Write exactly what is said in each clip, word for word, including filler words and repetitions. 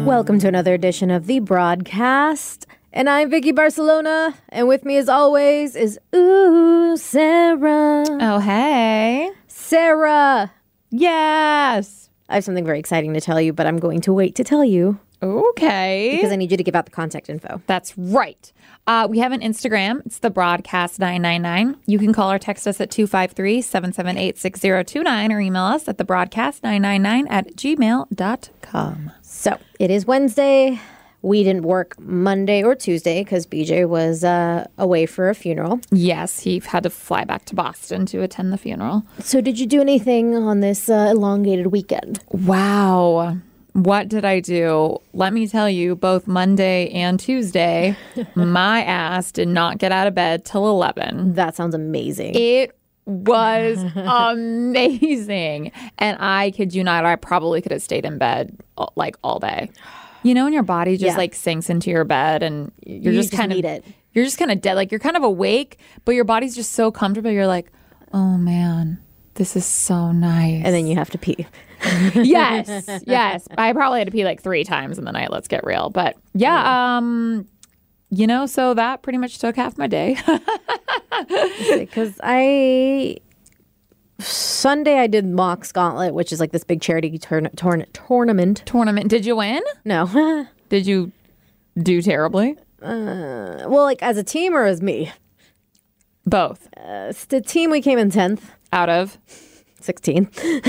Welcome to another edition of the broadcast. And I'm Vicky Barcelona. And with me, as always, is Ooh, Sarah. Oh, hey. Sarah. Yes. I have something very exciting to tell you, but I'm going to wait to tell you. Okay. Because I need you to give out the contact info. That's right. Uh, we have an Instagram. It's the broadcast nine nine nine. You can call or text us at two five three, seven seven eight, six zero two nine or email us at the broadcast nine nine nine at gmail dot com. So it is Wednesday. We didn't work Monday or Tuesday because B J was uh, away for a funeral. Yes, he had to fly back to Boston to attend the funeral. So did you do anything on this uh, elongated weekend? Wow. What did I do? Let me tell you, both Monday and Tuesday, my ass did not get out of bed till eleven. That sounds amazing. It was amazing. And I kid you not, I probably could have stayed in bed like all day. You know, when your body just Yeah. like sinks into your bed and you're You just, just kind need of it. You're just kind of dead. Like you're kind of awake, but your body's just so comfortable. You're like, oh man, this is so nice. And then you have to pee. yes, yes. I probably had to pee like three times in the night. Let's get real. But yeah, um, you know, so that pretty much took half my day. Because I Sunday I did Mox Gauntlet, which is like this big charity turn, torn, tournament. Tournament. Did you win? No. Did you do terribly? Uh, well, like as a team or as me? Both. Uh, the team, we came in tenth. Out of? sixteen.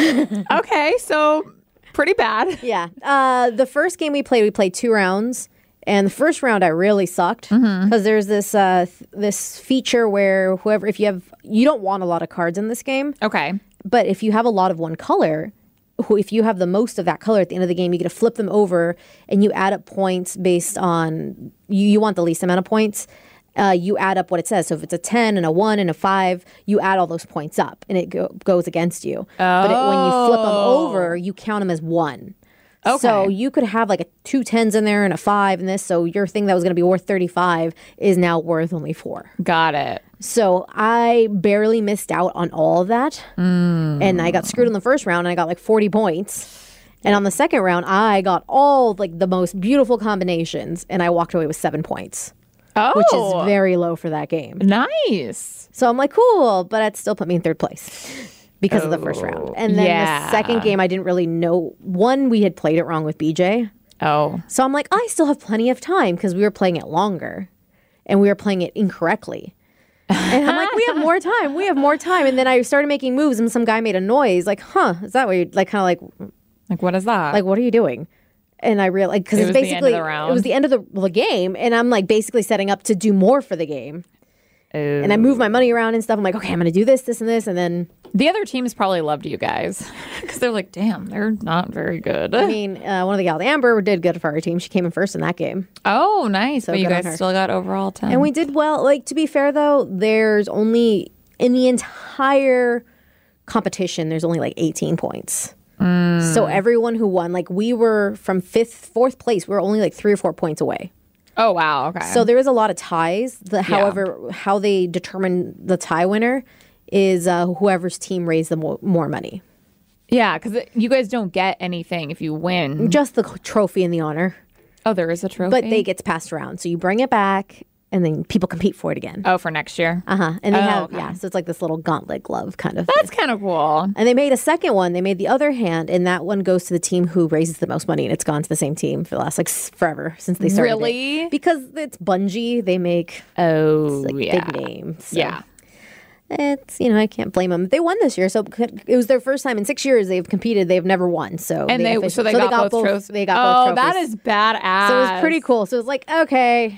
Okay, so pretty bad. Yeah. Uh, the first game we played, we played two rounds. And the first round, I really sucked because Mm-hmm. there's this uh, th- this feature where whoever, if you have, you don't want a lot of cards in this game. Okay. But if you have a lot of one color, who- if you have the most of that color at the end of the game, you get to flip them over and you add up points based on, you, you want the least amount of points. Uh, you add up what it says. So if it's a ten and a one and a five, you add all those points up and it go- goes against you. But it, when you flip them over, you count them as one. Okay. So you could have like a two tens in there and a five and this. So your thing that was going to be worth thirty-five is now worth only four. Got it. So I barely missed out on all of that. Mm. And I got screwed in the first round and I got like forty points. And on the second round, I got all like the most beautiful combinations and I walked away with seven points, Oh. which is very low for that game. nice. So I'm like, cool, but it still put me in third place because of the first round. And then yeah. the second game, I didn't really know. One, we had played it wrong with B J. Oh. So I'm like, I still have plenty of time because we were playing it longer and we were playing it incorrectly. And I'm like, we have more time. We have more time. And then I started making moves and some guy made a noise like, huh, is that what you like? Kind of like, Like, what is that? like, what are you doing? And I realized, because It it's was the end of basically, the round? it was the end of the, the game. And I'm like basically setting up to do more for the game. And I move my money around and stuff. I'm like, okay, I'm going to do this, this, and this. And then, The other teams probably loved you guys because they're like, damn, they're not very good. I mean, uh, one of the gals, Amber, did good for our team. She came in first in that game. oh, nice. but you good on guys her. still got overall ten. And we did well. Like, to be fair, though, there's only, in the entire competition, there's only like eighteen points. So everyone who won, like we were from fifth, fourth place, we were only like three or four points away. oh, wow. Okay. So there was a lot of ties. The, however, how they determine the tie winner is uh, whoever's team raised the mo- more money. yeah, because you guys don't get anything if you win. Just the trophy and the honor. Oh, there is a trophy? But they gets passed around. So you bring it back and then people compete for it again. Oh, for next year? Uh-huh. And they Oh, have, okay. yeah, so it's like this little gauntlet glove kind of That's kind of cool. And they made a second one. They made the other hand, and that one goes to the team who raises the most money, and it's gone to the same team for the last like s- forever since they started. Really? It. Because it's Bungie, they make Oh, like yeah. big names. So Yeah. it's you know I can't blame them. They won this year, so it was their first time in six years they've competed. They've never won, so And they, officially- so they, got, both trophies. They got oh, both that trophies. is badass. So it was pretty cool. So it was like, okay,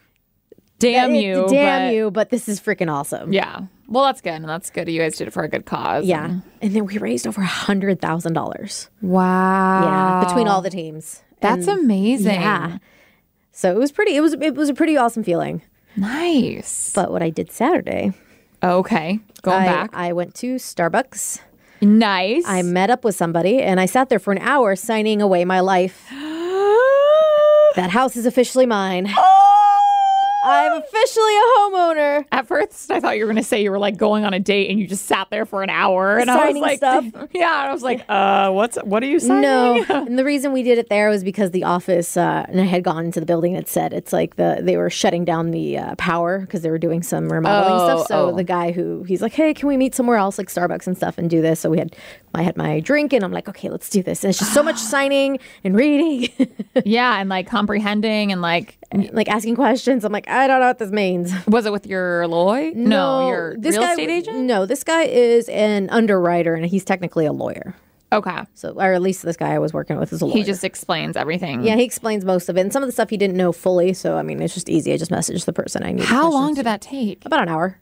Damn it- you. damn but- you, but this is freaking awesome. Yeah. Well, that's good. And that's good. You guys did it for a good cause. Yeah, And- and then we raised over a hundred thousand dollars. Wow. Yeah, between all the teams. That's And- amazing. Yeah. So it was pretty. It was it was a pretty awesome feeling. Nice. But what I did Saturday, Okay. Going I, back. I went to Starbucks. Nice. I met up with somebody, and I sat there for an hour signing away my life. That house is officially mine. I'm officially a homeowner. At first, I thought you were going to say you were like going on a date and you just sat there for an hour. And Signing I was like, stuff. yeah, I was like, uh, what's what are you signing? No, and the reason we did it there was because the office, uh, and I had gone into the building and it said it's like the they were shutting down the uh, power because they were doing some remodeling Oh, stuff. So oh. the guy who he's like, hey, can we meet somewhere else like Starbucks and stuff and do this? So we had I had my drink and I'm like, okay, let's do this. And it's just so much signing and reading, Yeah, and like comprehending and like, like asking questions. I'm like, I don't know what this means. was it with your lawyer? No, your this real guy, estate agent? No, this guy is an underwriter and he's technically a lawyer. Okay. So, or at least this guy I was working with is a lawyer. He just explains everything. Yeah, he explains most of it. And some of the stuff he didn't know fully. So, I mean, it's just easy. I just messaged the person I need. How long did that take? About an hour.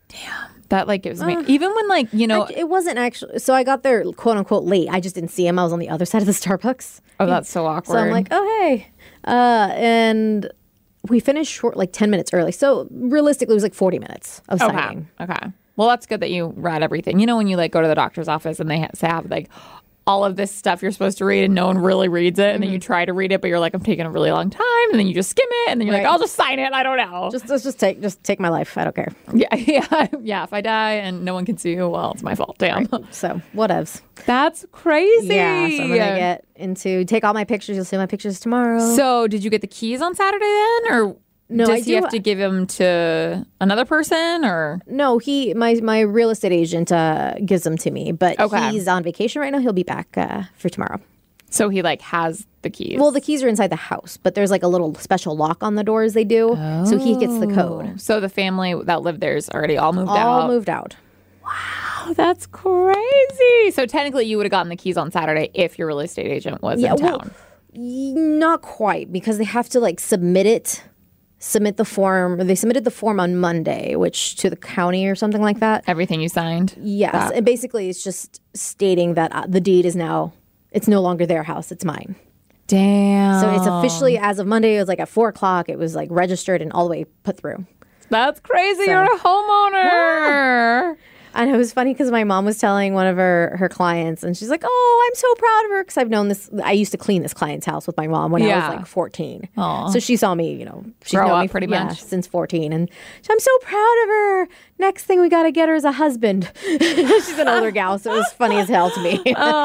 That like gives me, even when like, you know, Act- It wasn't actually. So I got there quote unquote late. I just didn't see him. I was on the other side of the Starbucks. oh, that's so awkward. So I'm like, oh, hey. Uh, and we finished short, like ten minutes early. So realistically, it was like forty minutes of okay. signing. Okay. Well, that's good that you read everything. You know, when you like go to the doctor's office and they ha- have like all of this stuff you're supposed to read and no one really reads it. And then you try to read it, but you're like, I'm taking a really long time. And then you just skim it. And then you're Right. like, I'll just sign it. I don't know. Just, let's just take, just take my life. I don't care. yeah. Yeah. Yeah. If I die and no one can see you, well, it's my fault. Damn. So whatevs. That's crazy. Yeah. So I'm gonna get into take all my pictures. You'll see my pictures tomorrow. So did you get the keys on Saturday then? Or No, does I he do- have to give them to another person or? No, he my my real estate agent uh, gives them to me, but Okay. he's on vacation right now. He'll be back uh, for tomorrow. So he like has the keys. Well, the keys are inside the house, but there's like a little special lock on the doors they do, so he gets the code. So the family that lived there is already all moved All out. moved out. Oh, that's crazy. So technically, you would have gotten the keys on Saturday if your real estate agent was Yeah, in well, town. Y- Not quite because they have to like submit it, submit the form. They submitted the form on Monday, which to the county or something like that. Everything you signed. Yes, That- and basically it's just stating that uh, the deed is now it's no longer their house; it's mine. Damn. So it's officially as of Monday. It was like at four o'clock. It was like registered and all the way put through. That's crazy. You're a homeowner. And it was funny because my mom was telling one of her, her clients, and she's like, "Oh, I'm so proud of her because I've known this. I used to clean this client's house with my mom when I Yeah. was like fourteen. Aw. So she saw me, you know, she's Grow known up me pretty yeah, much. since fourteen, and she, I'm so proud of her. Next thing we got to get her is a husband. She's an older gal, so it was funny as hell to me.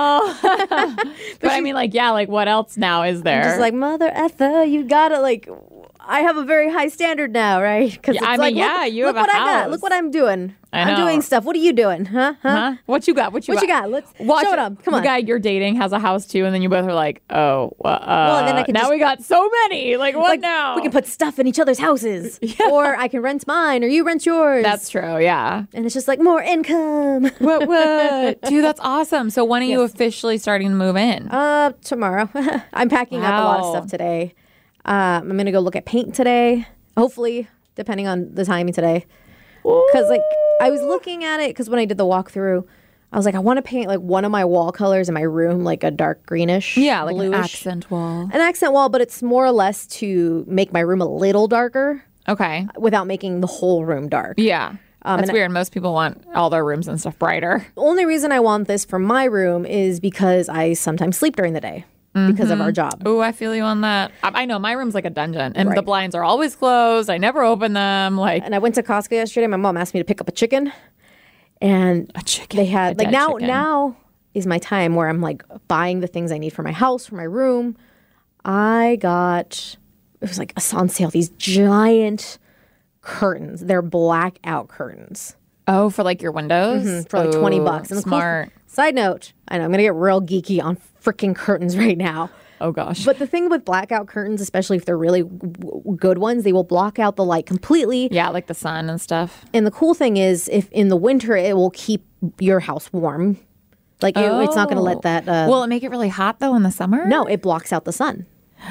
But I mean, like, yeah, like what else now is there? Just like Mother Etha, you gotta like. I have a very high standard now, right? Because Yeah, I mean, yeah, you look have a what I got. house. Look what I'm doing. I I'm know. doing stuff. What are you doing, huh? Huh? Huh? What you got? What you What got? you got? Let's Watch show it it. up. Come the on. guy you're dating has a house too, and then you both are like, oh, well, uh, and then I can now just- we got so many. Like, what Like, now? we can put stuff in each other's houses, or I can rent mine, or you rent yours. That's true. Yeah. and it's just like more income. What? What? Dude, that's awesome. So when are you officially starting to move in? Uh, tomorrow. I'm packing up a lot of Wow. stuff today. Um, I'm gonna go look at paint today. Hopefully, depending on the timing today, because like I was looking at it because when I did the walkthrough, I was like, I want to paint like one of my wall colors in my room, like a dark greenish, yeah, like an bluish. accent wall. an accent wall, but it's more or less to make my room a little darker Okay. without making the whole room dark. Yeah. Um, That's and weird. Most people want all their rooms and stuff brighter. The only reason I want this for my room is because I sometimes sleep during the day because of our job. Oh, I feel you on that. I, I know my room's like a dungeon, and the Right. blinds are always closed. I never open them. Like And I went to Costco yesterday. My mom asked me to pick up a chicken, and a chicken. they had a like dead now chicken. now is my time where I'm like buying the things I need for my house, for my room. I got it was like a on sale these giant curtains. They're blackout curtains Oh, for like your windows for like twenty Ooh, bucks. And the cool- smart. side note, I know I'm gonna get real geeky on freaking curtains right now. Oh gosh. But the thing with blackout curtains, especially if they're really w- good ones, they will block out the light completely. yeah, like the sun and stuff. And the cool thing is, if in the winter, it will keep your house warm. Like it, it's not going to let that. Uh, Will it make it really hot though in the summer? no, it blocks out the sun,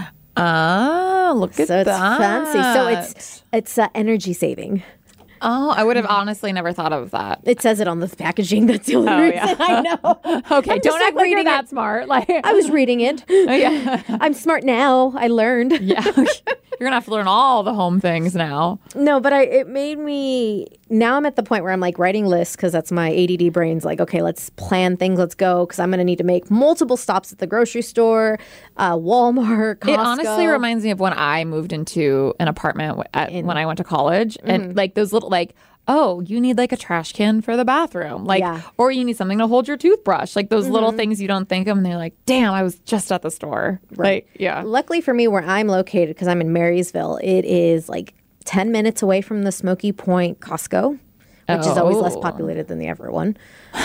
Oh, look at so it's that. fancy. So it's it's uh, energy saving. Oh, I would have honestly never thought of that. It says it on the packaging. That's the only Oh, reason yeah. I know. Okay, I'm don't just, act like, like you're reading that it. smart. Like I was reading it. yeah, I'm smart now. I learned. yeah. You're gonna have to learn all the home things now. No, but I it made me now I'm at the point where I'm like writing lists because that's my A D D brain's like, okay, let's plan things, let's go because I'm gonna need to make multiple stops at the grocery store, uh, Walmart, Costco. It honestly reminds me of when I moved into an apartment w- at, In- when I went to college, and Mm-hmm. like those little like. Oh, you need like a trash can for the bathroom. Like, Yeah. or you need something to hold your toothbrush. Like those Mm-hmm. little things you don't think of, and they're like, damn, I was just at the store. Right. Like, yeah. Luckily for me, where I'm located, because I'm in Marysville, it is like ten minutes away from the Smoky Point Costco, which is always less Oh. populated than the Everett one.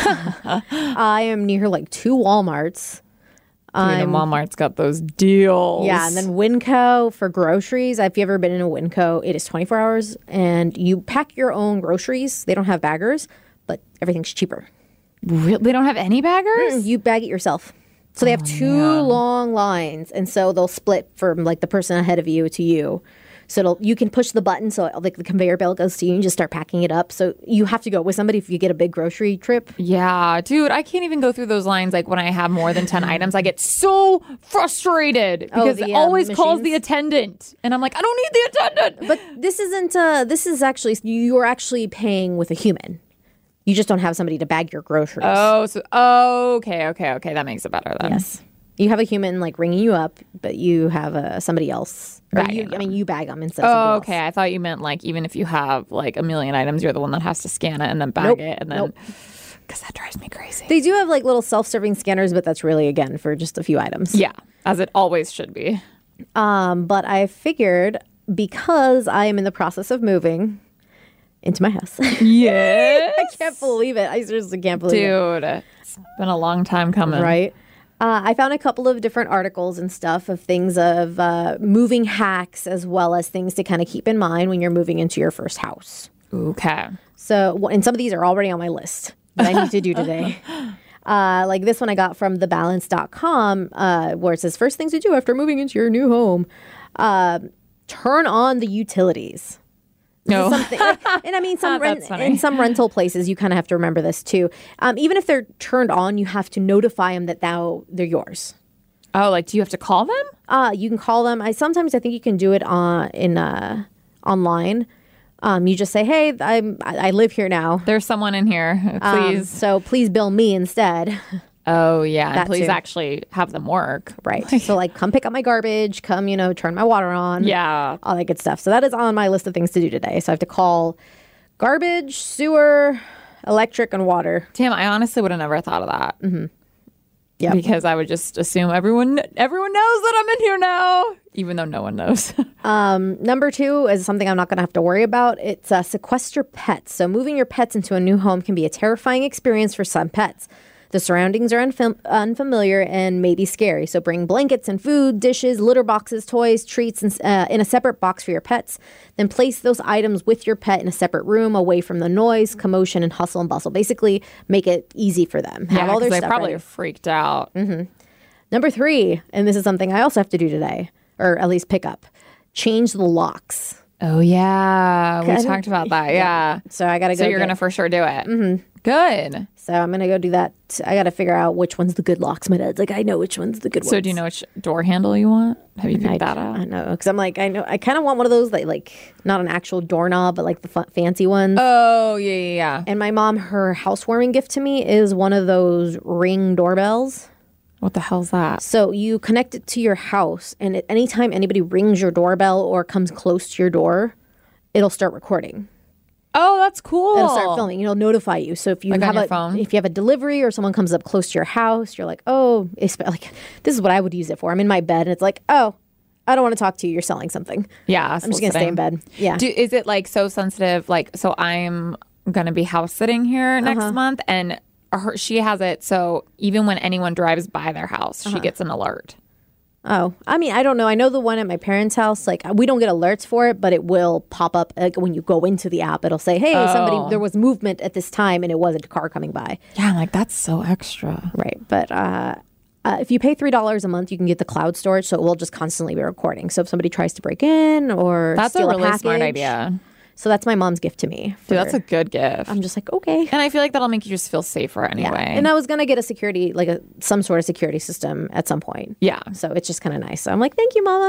I am near like two Walmarts. Dude, and Walmart's got those deals. Yeah, and then Winco for groceries. If you ever been in a Winco, it is twenty-four hours, and you pack your own groceries. They don't have baggers, but everything's cheaper. Re- they don't have any baggers? You bag it yourself. So they have two long lines, and so they'll split from like the person ahead of you to you. So it'll, you can push the button, so like the conveyor belt goes to you, and just start packing it up. So you have to go with somebody if you get a big grocery trip. Yeah, dude, I can't even go through those lines. Like when I have more than ten items, I get so frustrated because the, it uh, always calls machines? the attendant. And I'm like, I don't need the attendant. But this isn't. Uh, this is actually you're actually paying with a human. You just don't have somebody to bag your groceries. Oh, so, oh, okay, okay, okay. That makes it better then. Yes. You have a human like ringing you up, but you have uh, somebody else. Or Bagging you, I them. mean, you bag them instead of Oh, somebody okay. else. I thought you meant like even if you have like a million items, you're the one that has to scan it and then bag Nope. it and then Nope. because that drives me crazy. They do have like little self-serving scanners, but that's really again for just a few items. Yeah, as it always should be. Um, but I figured because I am in the process of moving into my house. Yes. I can't believe it. I seriously can't believe it. Dude, it's been a long time coming. Right? Uh, I found a couple of different articles and stuff of things of uh, moving hacks as well as things to kind of keep in mind when you're moving into your first house. Okay. So, and some of these are already on my list that I need to do today. Uh, like this one I got from the balance dot com, uh, where it says first things to do after moving into your new home, uh, turn on the utilities. No. Something, like, and I mean, some rent, That's funny. in some rental places, you kind of have to remember this too. Um, even if they're turned on, you have to notify them that now they're yours. Oh, like do you have to call them? Uh, you can call them. I sometimes I think you can do it on in uh, online. Um, you just say, "Hey, I'm I I live here now, There's someone in here. Um, Please. so please bill me instead." oh yeah. And that please too. actually have them work. Right. So like, come pick up my garbage. Come, you know, turn my water on. Yeah. All that good stuff. So that is on my list of things to do today. So I have to call garbage, sewer, electric, and water. Damn, I honestly would have never thought of that. Mm-hmm. Yep. Because I would just assume everyone everyone knows that I'm in here now, even though no one knows. Um, number two is something I'm not going to have to worry about. It's uh, sequester pets. So moving your pets into a new home can be a terrifying experience for some pets. The surroundings are unfam- unfamiliar and maybe scary. So bring blankets and food, dishes, litter boxes, toys, treats in, uh, in a separate box for your pets. Then place those items with your pet in a separate room away from the noise, commotion, and hustle and bustle. Basically, make it easy for them. Have yeah, all their they stuff probably ready. are freaked out. Number three, and this is something I also have to do today, or at least pick up, change the locks. Oh yeah, we I talked about that. Yeah. So I got to go. So you're get- gonna for sure do it. Mm-hmm. Good. So I'm gonna go do that. I got to figure out which one's the good locks. My dad's like, I know which one's the good ones. So do you know which door handle you want? Have you picked I, that out? I know because I'm like, I know. I kind of want one of those that like not an actual doorknob, but like the fu- fancy ones. Oh yeah, yeah, yeah. And my mom, her housewarming gift to me is one of those Ring doorbells. What the hell's that? So you connect it to your house, and at any time anybody rings your doorbell or comes close to your door, it'll start recording. Oh, that's cool. It'll start filming. It'll notify you. So if you Like on have your a phone? if you have a delivery or someone comes up close to your house, you're like, oh, it's like this is what I would use it for. I'm in my bed, and it's like, oh, I don't want to talk to you. You're selling something. Yeah, I'm just gonna stay in bed. Yeah. Do, is it like so sensitive? Like, so I'm gonna be house sitting here next Uh-huh. month, and her, she has it so even when anyone drives by their house, Uh-huh. she gets an alert. Oh, I mean, I don't know. I know the one at my parents' house. Like, we don't get alerts for it, but it will pop up like when you go into the app. It'll say, "Hey, Oh. somebody, there was movement at this time, and it wasn't a car coming by." Yeah, I'm like that's so extra. Right. But uh, uh, if you pay three dollars a month, you can get the cloud storage, so it will just constantly be recording. So if somebody tries to break in or That's a steal really smart package- idea. So that's my mom's gift to me. Dude, that's for- a good gift. I'm just like, okay. and I feel like that'll make you just feel safer anyway. Yeah. And I was gonna get a security, like a some sort of security system at some point. yeah. So it's just kind of nice. So I'm like, thank you, Mama.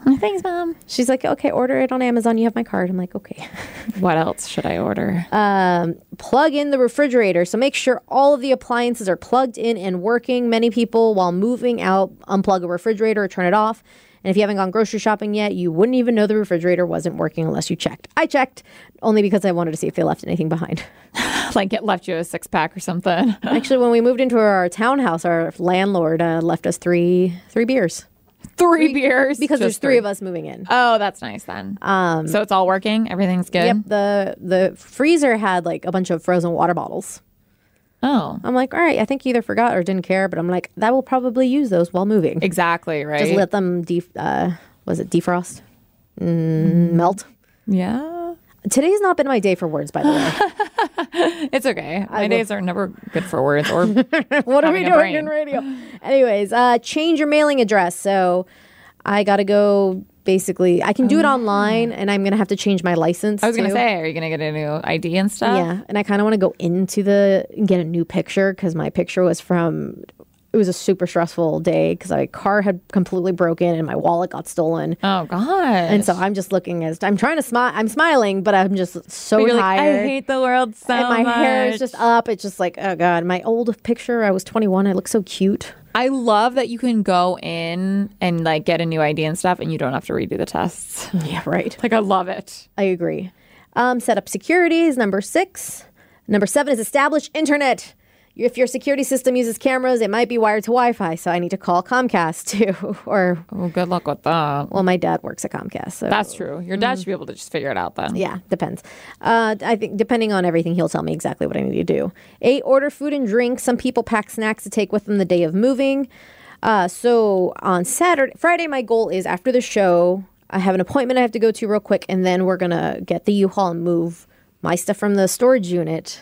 Thanks, Mom. She's like, okay, order it on Amazon. You have my card. I'm like, okay. What else should I order? Um, plug in the refrigerator. So make sure all of the appliances are plugged in and working. Many people, while moving out, unplug a refrigerator or turn it off. And if you haven't gone grocery shopping yet, you wouldn't even know the refrigerator wasn't working unless you checked. I checked only because I wanted to see if they left anything behind. Like it left you a six pack or something. Actually, when we moved into our townhouse, our landlord uh, left us three three beers. Three, three beers? Because Just there's three, three of us moving in. Oh, that's nice then. Um, so it's all working? Everything's good? Yep. The, the freezer had like a bunch of frozen water bottles. Oh. I'm like, all right, I think you either forgot or didn't care, but I'm like, that will probably use those while moving. Exactly, right? Just let them, def- uh, was it defrost? Mm, melt? Yeah. Today's not been my day for words, by the way. It's okay. My I days will... are never good for words or what are we doing in radio? Anyways, uh, change your mailing address. So I got to go. Basically, I can do it online, and I'm going to have to change my license. I was going to say, are you going to get a new I D and stuff? Yeah, and I kind of want to go into the, get a new picture, because my picture was from, it was a super stressful day, because my car had completely broken, and my wallet got stolen. Oh, God. And so I'm just looking as, I'm trying to smile, I'm smiling, but I'm just so but you're tired. Like, I hate the world so much. And my hair is just up. It's just like, oh, God. My old picture, I was twenty-one. I look so cute. I love that you can go in and like get a new I D and stuff and you don't have to redo the tests. Yeah, right. Like I love it. I agree. Um, set up security is number six. Number seven is establish internet. If your security system uses cameras, it might be wired to Wi-Fi, so I need to call Comcast too. Or oh, good luck with that. Well, my dad works at Comcast, so that's true. Your dad mm. should be able to just figure it out then. Yeah, depends. Uh, I think depending on everything, he'll tell me exactly what I need to do. Eight, order food and drink. Some people pack snacks to take with them the day of moving. Uh, so on Saturday, Friday, my goal is after the show, I have an appointment I have to go to real quick, and then we're gonna get the U-Haul and move my stuff from the storage unit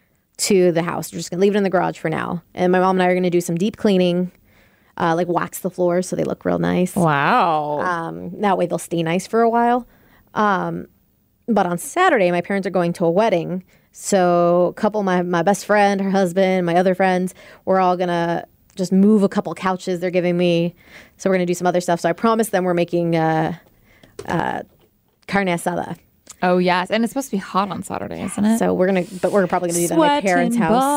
to the house. We're just gonna leave it in the garage for now. And my mom and I are gonna do some deep cleaning, uh, like wax the floors so they look real nice. Wow. Um, that way they'll stay nice for a while. Um, but on Saturday, my parents are going to a wedding. So a couple, my, my best friend, her husband, my other friends, we're all gonna just move a couple couches they're giving me. So we're gonna do some other stuff. So I promised them we're making uh, uh, carne asada. Oh, yes. And it's supposed to be hot on Saturday, isn't it? So we're going to, but we're probably going to do that at my parents'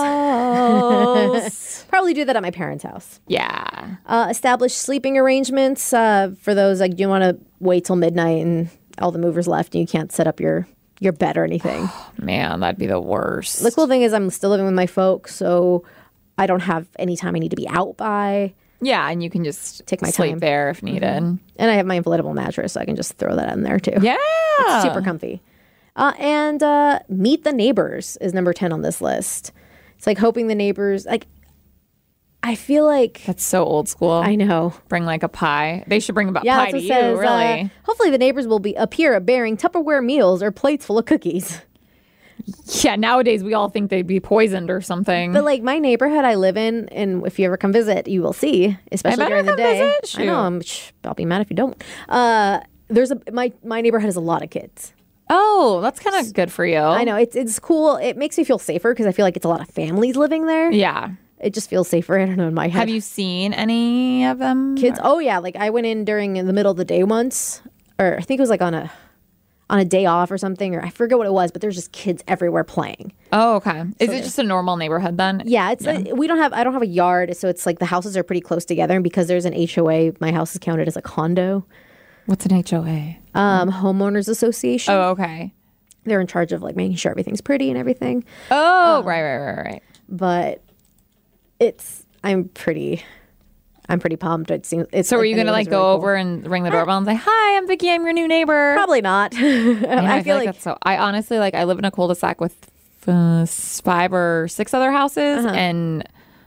house. Probably do that at my parents' house. Yeah. Uh, establish sleeping arrangements uh, for those, like, you want to wait till midnight and all the movers left and you can't set up your, your bed or anything. Oh, man, that'd be the worst. The cool thing is I'm still living with my folks, so I don't have any time I need to be out by. Yeah, and you can just take my sleep time there if needed. Mm-hmm. And I have my inflatable mattress, so I can just throw that in there too. Yeah. It's super comfy. Uh, and uh, meet the neighbors is number ten on this list. It's like hoping the neighbors, like, I feel like. That's so old school. I know. Bring like a pie. They should bring a yeah, pie to you, says, really. Uh, hopefully the neighbors will be appear bearing Tupperware meals or plates full of cookies. Yeah, nowadays we all think they'd be poisoned or something. But like my neighborhood I live in, and if you ever come visit, you will see, especially during the day. I know. I'm, shh, I'll be mad if you don't. Uh, there's a my my neighborhood has a lot of kids. Oh, that's kind of good for you. I know. It's it's cool. It makes me feel safer because I feel like it's a lot of families living there. Yeah. It just feels safer. I don't know, in my head. Have you seen any of them? Kids? Or? Oh yeah. Like I went in during in the middle of the day once, or I think it was like on a. on a day off or something, or I forget what it was, but there's just kids everywhere playing. Oh, okay. Is so it just a normal neighborhood then? Yeah, it's yeah. A, we don't have, I don't have a yard, so it's like the houses are pretty close together, and because there's an H O A, my house is counted as a condo. What's an H O A? Um, homeowners association. Oh, okay. They're in charge of like making sure everything's pretty and everything. Oh, um, right, right, right, right. But it's, I'm pretty... I'm pretty pumped. It seems. It's so, like are you going to like go really over cool. and ring the doorbell and say, "Hi, I'm Vicky. I'm your new neighbor"? Probably not. I, I, I feel like, like that's so. I honestly like. I live in a cul-de-sac with uh, five or six other houses, uh-huh. and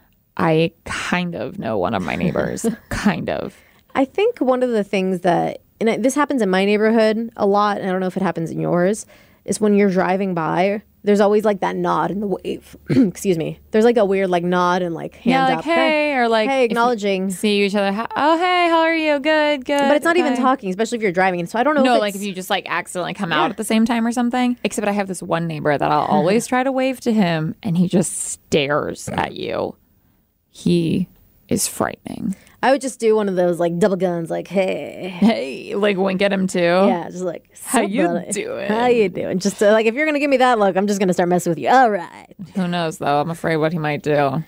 I kind of know one of my neighbors. kind of. I think one of the things that, and this happens in my neighborhood a lot, and I don't know if it happens in yours, is when you're driving by. There's always like that nod and the wave. Excuse me. There's like a weird like nod and like hand yeah, like, up. Hey, hey, or like hey, acknowledging. See each other. Oh, hey, how are you? Good, good. But it's not okay. even talking, especially if you're driving. And so I don't know. No, if like if you just like accidentally come yeah. out at the same time or something. Except I have this one neighbor that I'll always try to wave to him, and he just stares at you. He is frightening. I would just do one of those like double guns, like, hey, Hey, like wink at him too. yeah, just like, How "Sup, you buddy? doing?" How you doing? Just to, like, if you're gonna give me that look, I'm just gonna start messing with you. All right. Who knows though? I'm afraid what he might do.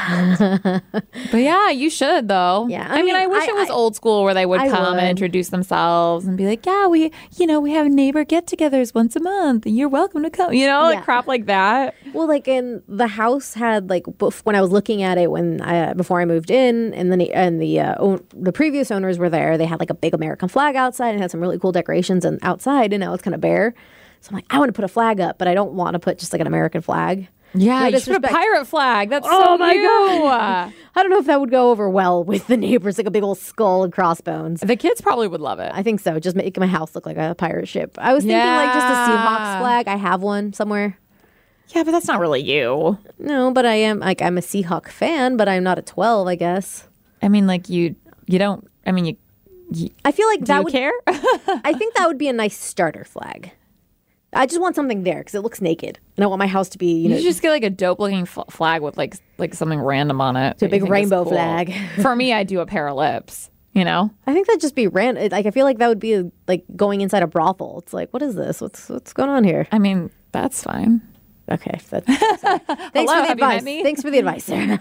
But yeah, you should though. Yeah, I, I mean, mean, I wish I- it was I- old school where they would I come would. and introduce themselves and be like, "Yeah, we, you know, we have neighbor get-togethers once a month. You're welcome to come." You know, like Yeah. crap like that. Well, like, in the house had like bef- when I was looking at it when I before I moved in, and then and the uh, own, the previous owners were there. They had like a big American flag outside and had some really cool decorations and outside, and now it's kind of bare. So I'm like, I want to put a flag up, but I don't want to put just like an American flag. Yeah, No you should put a disrespect. pirate flag. That's Oh so my you. God. I don't know if that would go over well with the neighbors, like a big old skull and crossbones. The kids probably would love it. I think so. Just make my house look like a pirate ship. I was thinking like just a Seahawks Yeah. flag. I have one somewhere. Yeah, but that's not really you. No, but I am like I'm a Seahawk fan, but I'm not a twelve, I guess. I mean, like you, you don't. I mean, you. I feel like Do that you would care? I think that would be a nice starter flag. I just want something there because it looks naked, and I want my house to be, you know, You should just get like a dope looking f- flag with like like something random on it. a big rainbow flag. For me, I do a pair of lips. You know, I think that'd just be random. Like I feel like that would be a, like going inside a brothel. It's like, what is this? What's what's going on here? I mean, that's fine. Okay, that's, thanks Hello, for the have you met advice. me? Thanks for the advice, Sarah.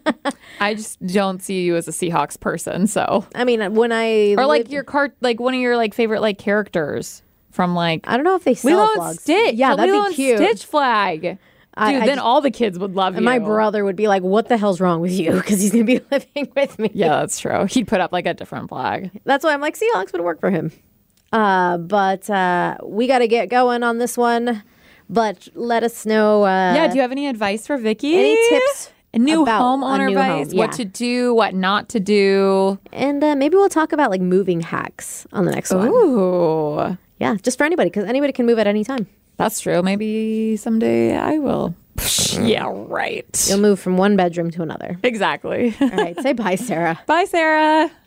I just don't see you as a Seahawks person. So, I mean, when I or like lived- your cart, like one of your like favorite like characters from like I don't know if they sell Lilo and flags. Stitch. Yeah, a that'd Lilo be and cute. Stitch flag. Dude, I- I then just- all the kids would love you. And my brother would be like, "What the hell's wrong with you?" Because he's gonna be living with me. Yeah, that's true. He'd put up like a different flag. That's why I'm like, Seahawks would work for him. Uh, but uh, we got to get going on this one. But let us know. Uh, Yeah, do you have any advice for Vicky? any tips A new about a homeowner new advice? home? What Yeah. to do, what not to do. And uh, maybe we'll talk about like moving hacks on the next one. Ooh, Yeah, just for anybody because anybody can move at any time. that's true. Maybe someday I will. Yeah, right. You'll move from one bedroom to another. Exactly. All right, say bye, Sarah. Bye, Sarah.